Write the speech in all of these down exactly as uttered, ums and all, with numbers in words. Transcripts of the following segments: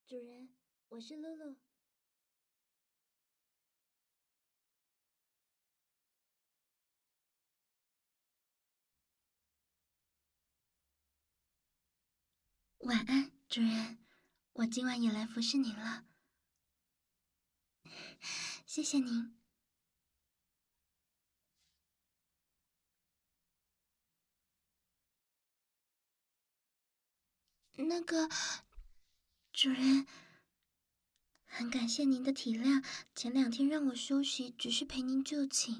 主人，我是露露。晚安，主人。我今晚也来服侍您了。谢谢您。那个，主人，很感谢您的体谅，前两天让我休息，只是陪您就寝。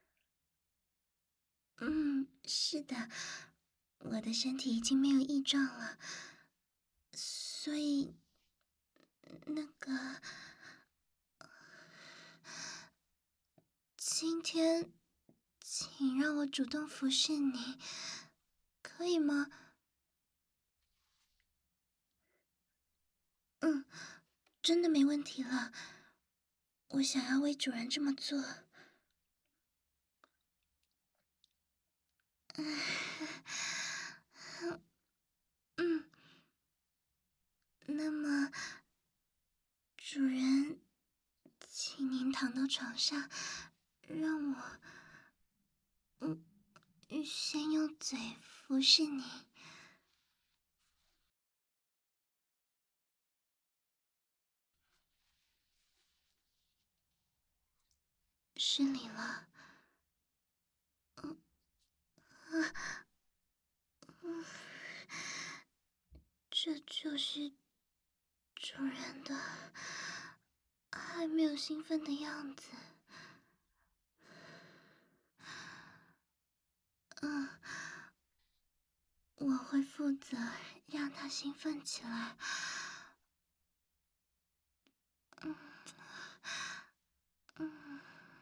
嗯，是的，我的身体已经没有异状了，所以那个，今天请让我主动服侍你，可以吗？嗯，真的没问题了。我想要为主人这么做。嗯，那么，主人，请您躺到床上，让我，嗯，先用嘴服侍你。失礼了。嗯啊，嗯，这就是主人的还没有兴奋的样子。嗯，我会负责让他兴奋起来。嗯嗯。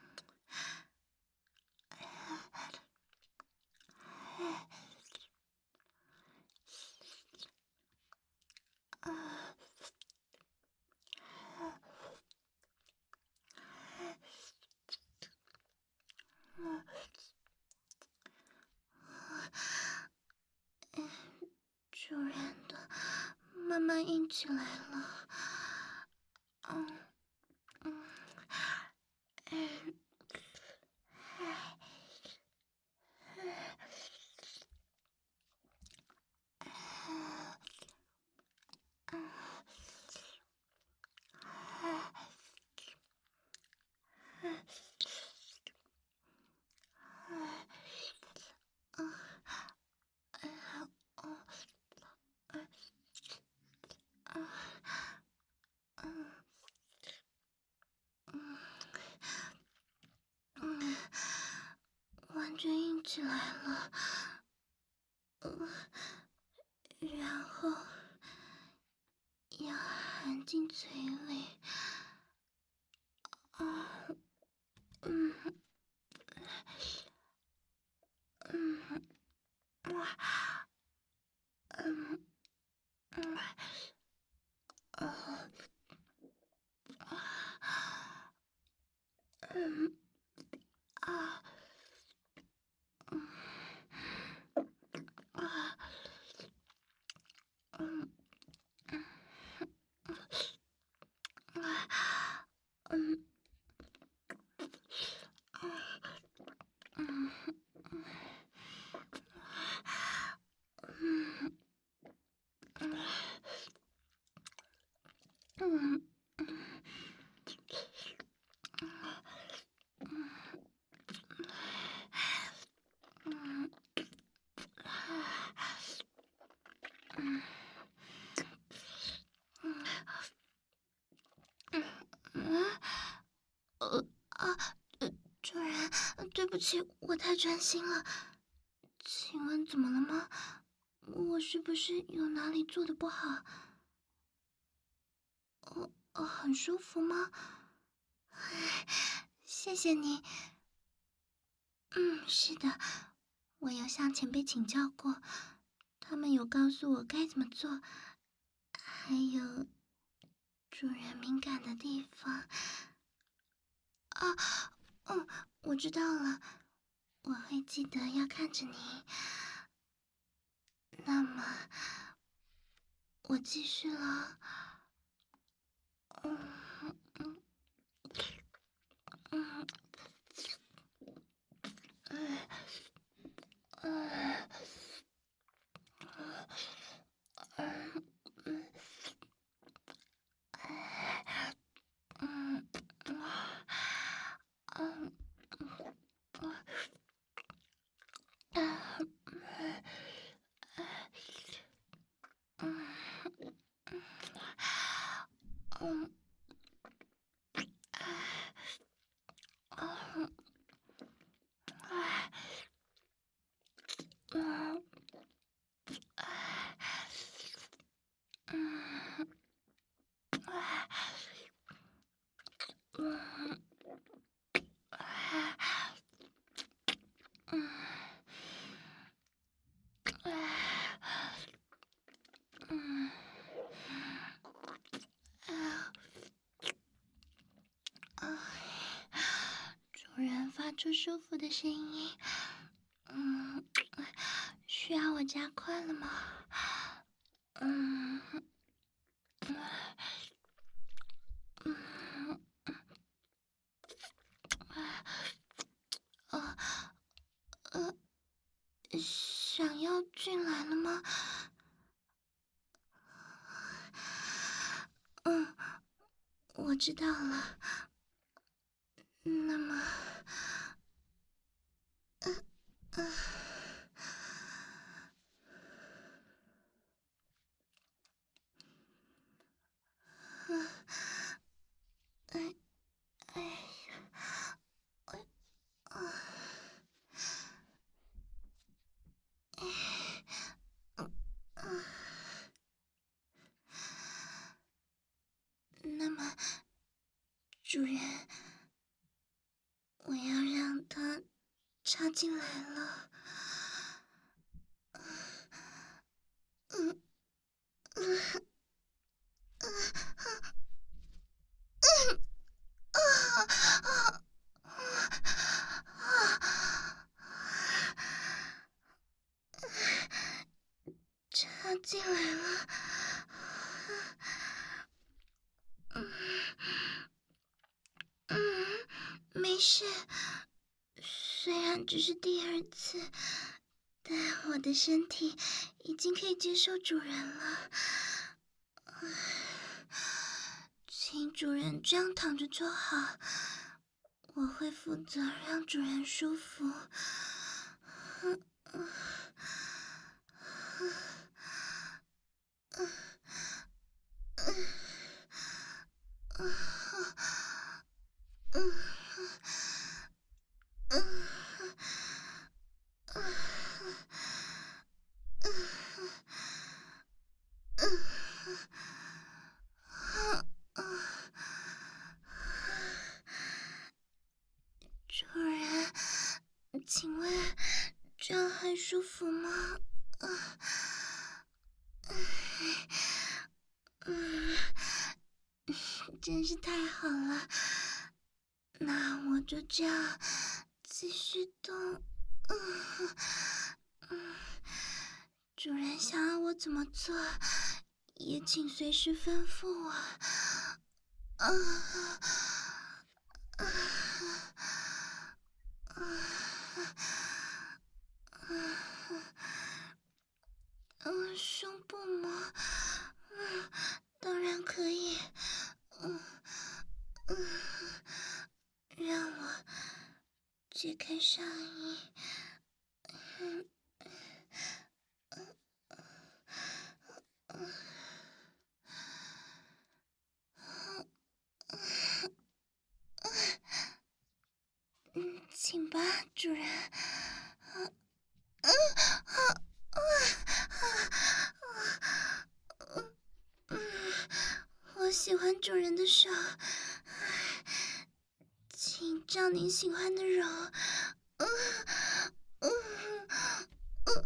主人的慢慢硬起来了。嗯嗯嗯。完全硬起来了。嗯，然后要含进嘴里。啊，嗯嗯嗯嗯嗯啊嗯啊嗯啊嗯啊嗯嗯嗯嗯嗯嗯嗯呃啊呃，主人，对不起，我太专心了。请问怎么了吗？我是不是有哪里做的不好？哦哦，很舒服吗？唉，谢谢你。嗯，是的，我有向前辈请教过，他们有告诉我该怎么做，还有主人敏感的地方。啊，嗯，我知道了，我会记得要看着你。那么，我继续了。 主人发出舒服的声音，嗯，需要我加快了吗？嗯，嗯，呃，呃，想要进来了吗？嗯，我知道了。那么，呃，呃，呃，哎，哎呀，哎，啊，哎，嗯，啊，那么，主人，我要让他插进来了。嗯，嗯，插进来了。嗯，嗯，没事。虽然只是第二次，但我的身体已经可以接受主人了。请主人这样躺着就好，我会负责让主人舒服。嗯嗯嗯嗯嗯嗯主人，请问这样还舒服吗？嗯，真是太好了。那我就这样继续动。嗯嗯，主人想要我怎么做，也请随时吩咐我。啊啊啊嗯，胸部吗？嗯，当然可以。嗯嗯，让我解开上衣。嗯嗯嗯，请吧，主人。嗯嗯嗯嗯嗯，我喜欢主人的手，请照你喜欢的揉。嗯嗯嗯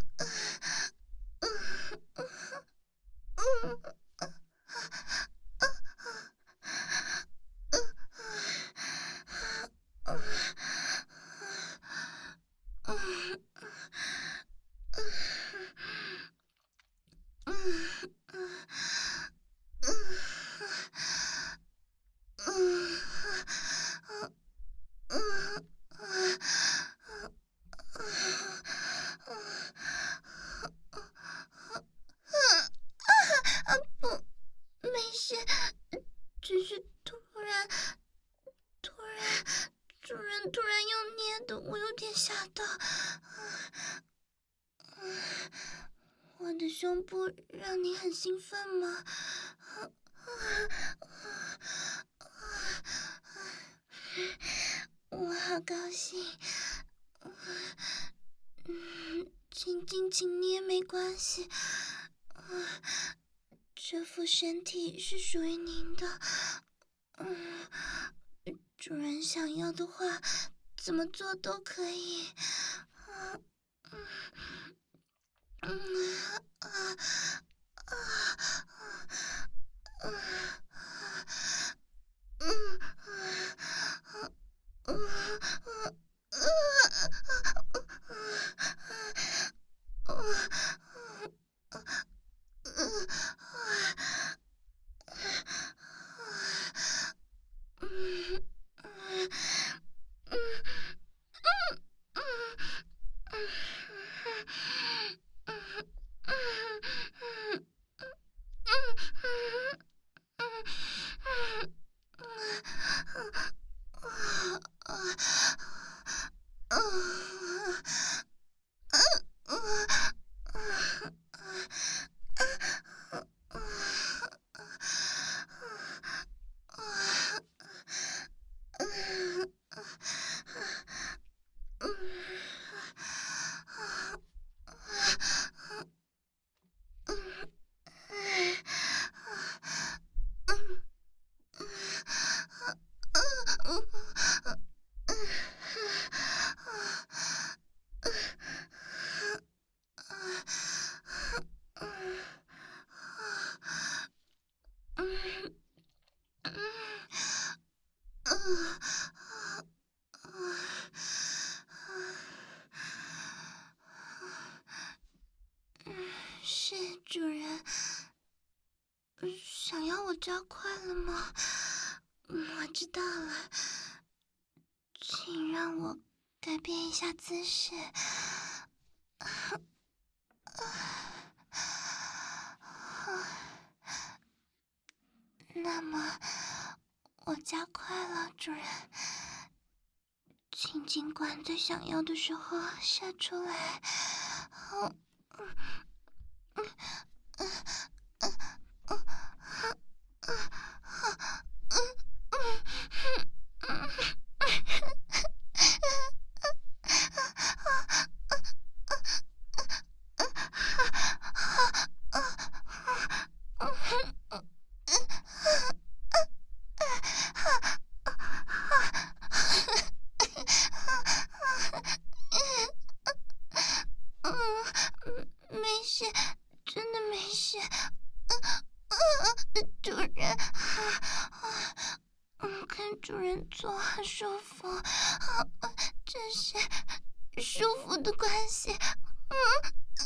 嗯嗯是，只是突然，突然，主人突然用捏的，我有点吓到。我的胸部让你很兴奋吗？我好高兴。嗯，请紧请捏没关系。这副身体是属于您的。嗯，主人想要的话，怎么做都可以。嗯嗯啊啊啊嗯嗯嗯是主人，想要我加快了吗？我知道了，请让我改变一下姿势。那么，我加快了，主人，请尽管在想要的时候射出来。嗯嗯嗯嗯嗯没事，真的没事。主人，嗯，跟主人做很舒服，这是舒服的关系。嗯嗯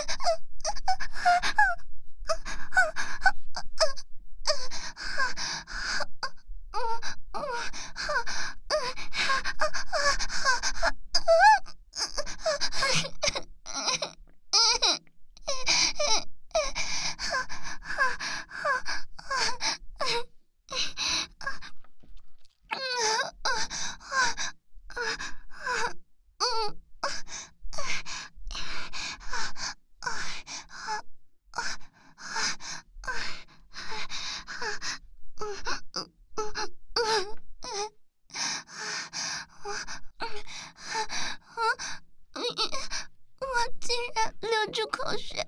我竟然流出口水，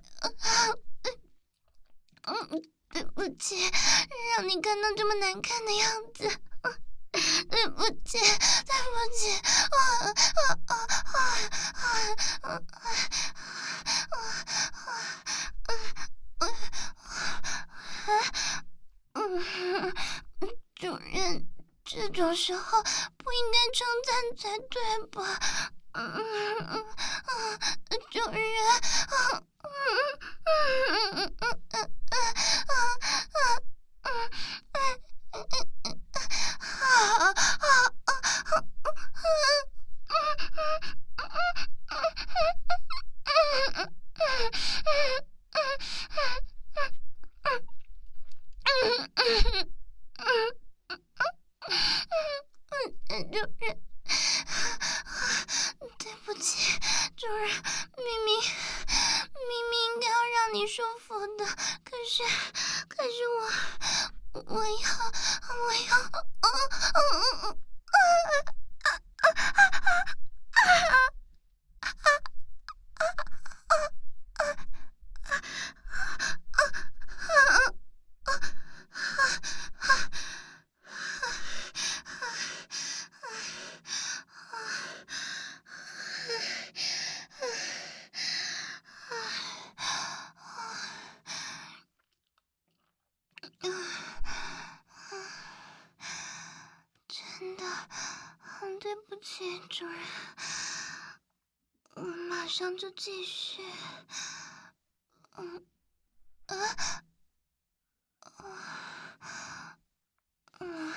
嗯，对不起，让你看到这么难看的样子，对不起，对不起，啊啊啊啊啊啊啊！主人，这种时候不应该称赞才对吧？嗯嗯嗯嗯，主人，嗯嗯嗯嗯嗯嗯嗯嗯嗯嗯，好，好，好， 主人，对不起，主人，明明明明应该要让你舒服的，可是可是我我要我要，嗯嗯嗯真的很对不起，主人，我马上就继续。嗯啊嗯，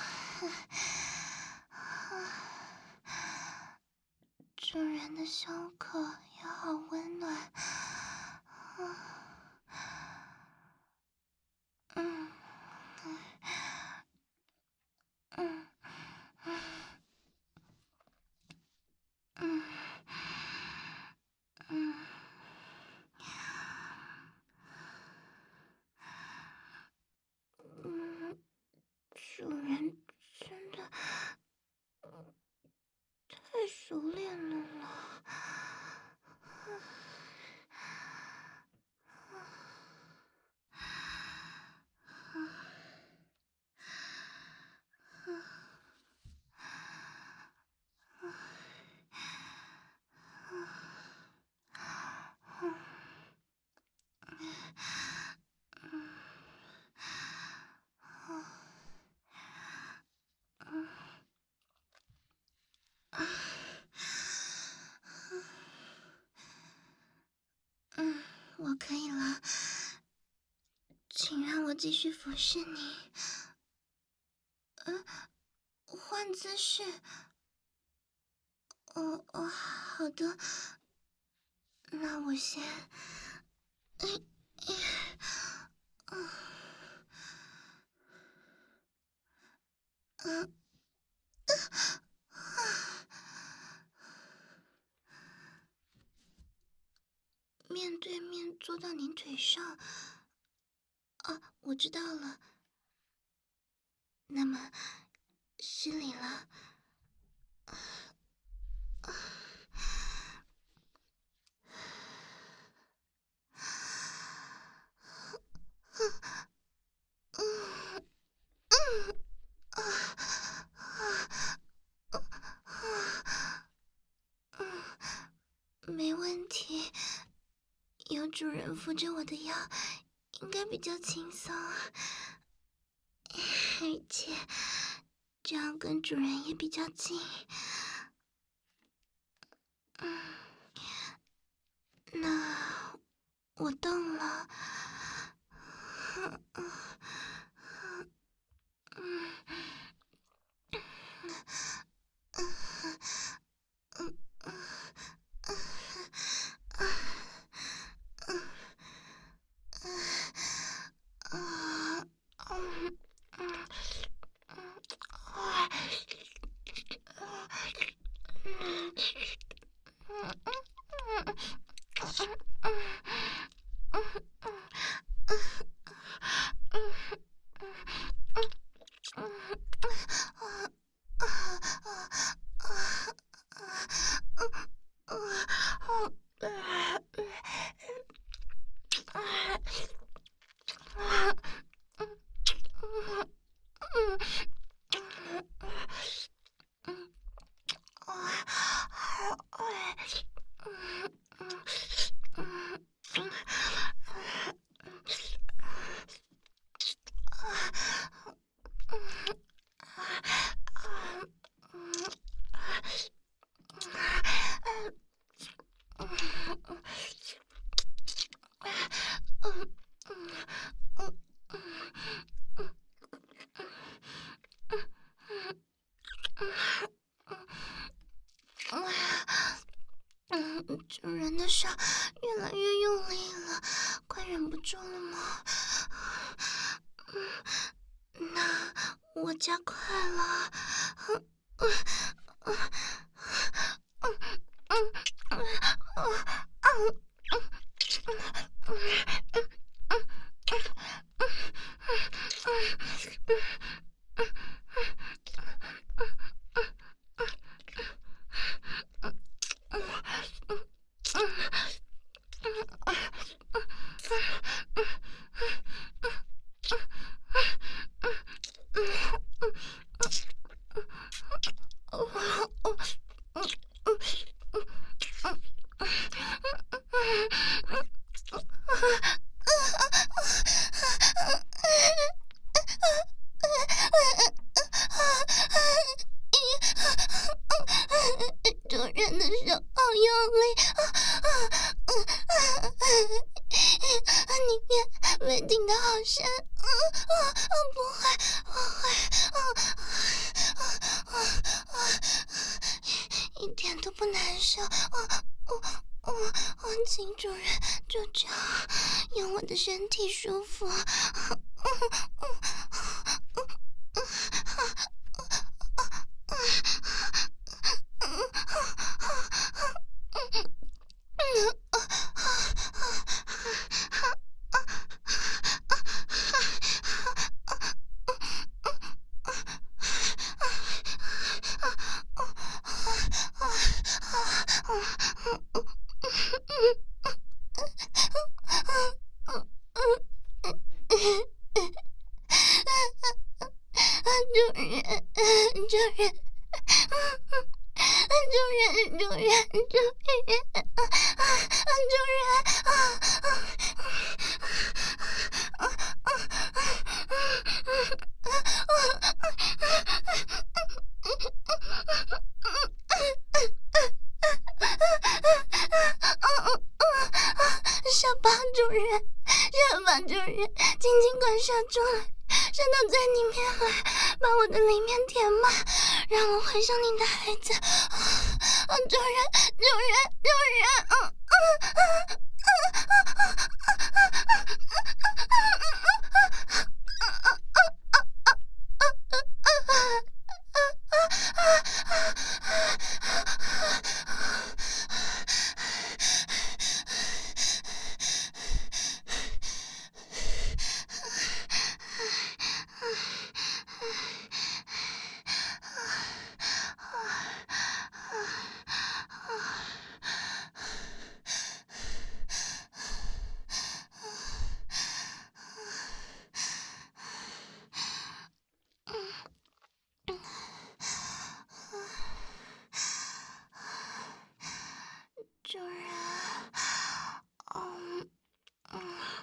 主人的胸口也好温暖。嗯嗯嗯嗯嗯。嗯，主人真的太熟练了啦！嗯，我可以了，请让我继续服侍你。嗯，换姿势。哦哦，好的。那我先，嗯嗯嗯面对面坐到您腿上。哦，我知道了。那么，失礼了。没问题，有主人扶着我的腰，应该比较轻松，而且这样跟主人也比较近。嗯，那我动了。嗯嗯嗯嗯嗯，主人的手越来越用力了，快忍不住了吗？嗯， 我加快了。嗯嗯嗯嗯嗯嗯嗯主人的手好用力，里面被顶得好深，嗯嗯嗯，不会，不会，一点都不难受，嗯嗯嗯嗯，请主人就这样用我的身体舒服，嗯嗯嗯主人，主人，主人，主人，主人，主人，小宝主人，小宝主人，紧紧关上出来，伸到最里面来，把我的里面填满，让我回上你的孩子。啊，主人，主人，主人，嗯嗯嗯嗯主人，嗯嗯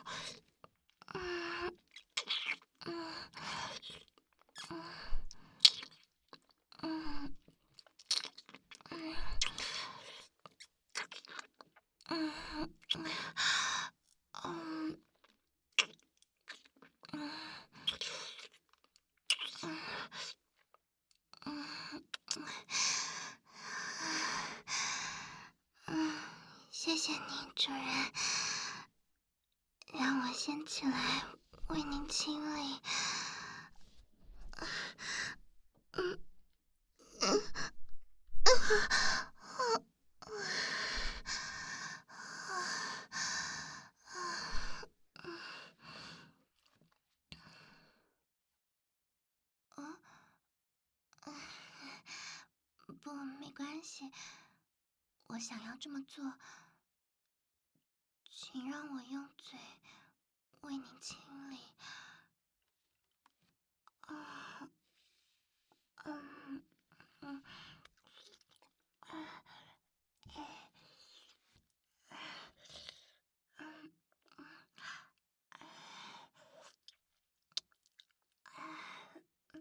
嗯嗯嗯嗯嗯嗯，谢谢你，主人，让我先起来为您清理。嗯嗯嗯不，没关系，我想要这么做，请让我用嘴为你清理。啊，嗯嗯啊，哎，嗯嗯哎，哎，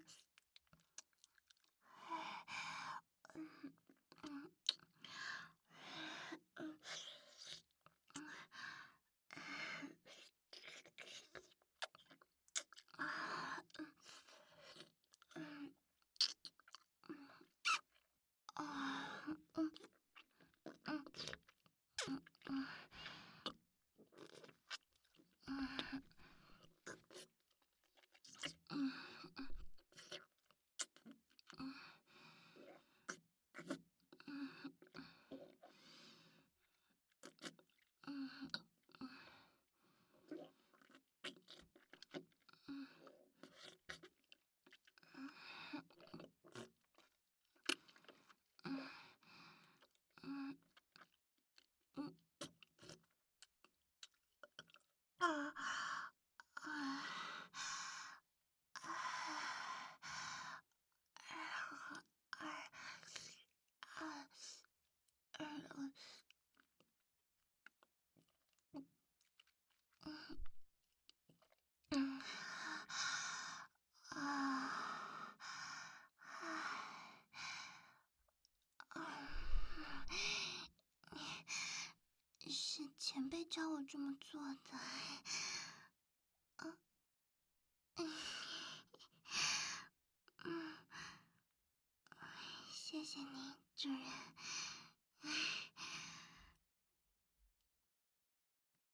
嗯嗯嗯是前辈教我这么做的。嗯嗯嗯，谢谢你，主人。